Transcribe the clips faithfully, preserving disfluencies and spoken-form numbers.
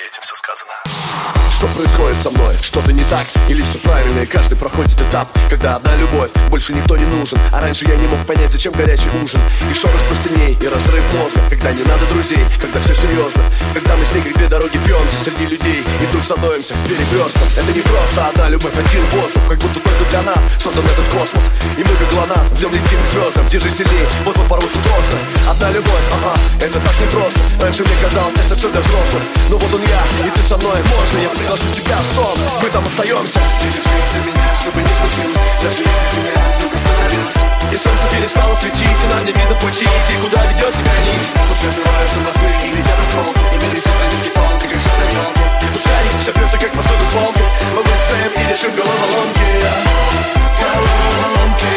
этим все сказано. Что происходит со мной? Что-то не так? Или все правильно, и каждый проходит этап, когда одна любовь, больше никто не нужен. А раньше я не мог понять, зачем горячий ужин. И шорох простыней, и разрыв мозга. Когда не надо друзей, когда все серьезно. Когда мы с ней как две дороги вьемся среди людей, и вдруг становимся перекрестком. Это не просто одна любовь, один воздух. Как будто только для нас создан этот космос. И мы как ГЛОНАСС, в нем летим к звездам. Держи сильней, вот-вот порвутся тросы. Одна любовь, ага, это так непросто. Раньше мне казалось, это все для взрослых. Но вот он я, и ты со мной, можно я приглашу тебя в сон. Мы там остаемся. Ты держись за меня, чтобы не случилось. Даже если земля вдруг остановилась и солнце перестало светить, и нам не видно пути идти, куда ведет тебя нить. Пускай взрываются мосты и летят осколки, и мир несет на них палки, как шатайонки. Пускай все бьется, как посуду с полки. Мы выстоим и решим головоломки. Головоломки.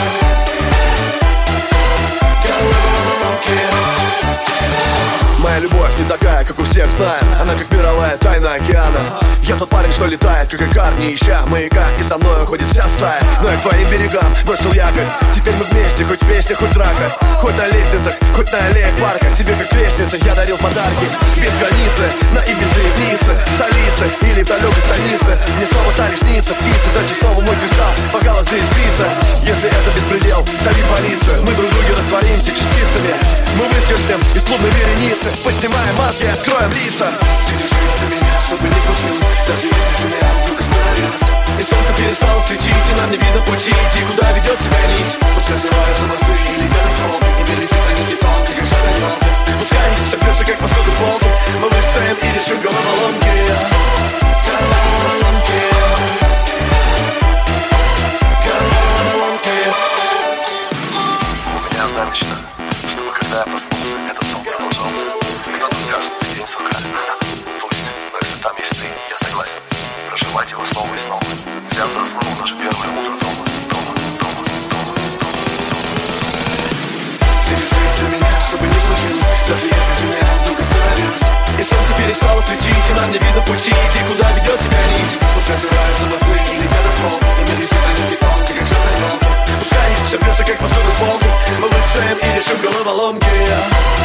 Головоломки. Моя любовь не такая, как у всех знаем. Она как мировая тайна океана. Я тот парень, что летает, как икар, не ища маяка. И со мной уходит вся стая. Но я к твоим берегам бросил якорь. Теперь мы вместе, хоть в песне, хоть в драках. Хоть на лестницах, хоть на аллеях парках. Тебе как лестница я дарил подарки. Без границы, на Ибице и в Ницце, столице или в далекой станице. Мне снова стали сниться птицы. Значит снова мой кристалл по галактике искрится. Если это беспредел, зови полицию. Мы друг друге растворимся частицами. Мы выскользнем из клубной вереницы. Поснимаем маски, откроем лица. Ты держись за меня, чтобы не случилось. Даже если земля вдруг остановилась и солнце перестало светить, и нам не видно пути идти, куда ведет тебя нить. Пускай взрываются мосты и летят осколки, и мир несет на них палки, как шатайонки. Пускай все бьется, как посуду с полки. Мы выстоим и решим головоломки. Головоломки. Головоломки. У меня одна мечта, чтобы когда я проснулся, этот сон продолжался. Кто-то скажет, ты день сурка. Пусть, но если там есть ты, я согласен проживать его снова и снова. Взяв за основу наше первое утро дома. Дома, дома, дома, дома. Ты держись за меня, чтобы не случилось. Даже если земля вдруг остановилась и солнце перестало светить, и нам не видно пути идти, куда ведет тебя нить. Пускай взрываются мосты и летят осколки, и мир несет на них палки, как шатайонки. Пускай все бьется, как посуду с полки. Мы выстоим и решим головоломки.